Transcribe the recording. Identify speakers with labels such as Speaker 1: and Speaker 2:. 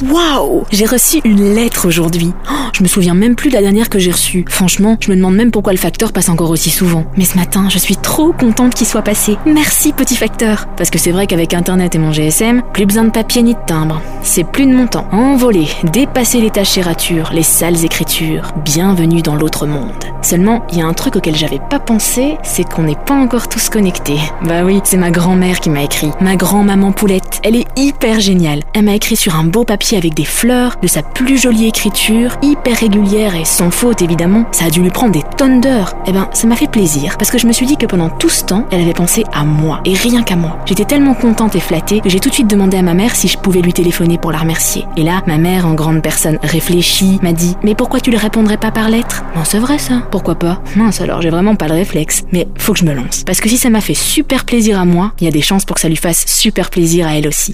Speaker 1: Waouh! J'ai reçu une lettre aujourd'hui. Je me souviens même plus de la dernière que j'ai reçue. Franchement, je me demande même pourquoi le facteur passe encore aussi souvent. Mais ce matin, je suis trop contente qu'il soit passé. Merci, petit facteur. Parce que c'est vrai qu'avec Internet et mon GSM, plus besoin de papier ni de timbre. C'est plus de mon temps. Envoler, dépasser les tachératures, les sales écritures. Bienvenue dans l'autre monde. Seulement, il y a un truc auquel j'avais pas pensé, c'est qu'on n'est pas encore tous connectés. Bah oui, c'est ma grand-mère qui m'a écrit. Ma grand-maman Poulette. Elle est hyper géniale. Elle m'a écrit sur un beau papier avec des fleurs, de sa plus jolie écriture, hyper régulière et sans faute évidemment. Ça a dû lui prendre des tonnes d'heures. Eh ben, ça m'a fait plaisir, parce que je me suis dit que pendant tout ce temps, elle avait pensé à moi, et rien qu'à moi. J'étais tellement contente et flattée que j'ai tout de suite demandé à ma mère si je pouvais lui téléphoner pour la remercier. Et là, ma mère, en grande personne réfléchie, m'a dit « Mais pourquoi tu le répondrais pas par lettre ?» Non, c'est vrai ça. Pourquoi pas? Mince alors, j'ai vraiment pas le réflexe. Mais faut que je me lance. Parce que si ça m'a fait super plaisir à moi, il y a des chances pour que ça lui fasse super plaisir à elle aussi.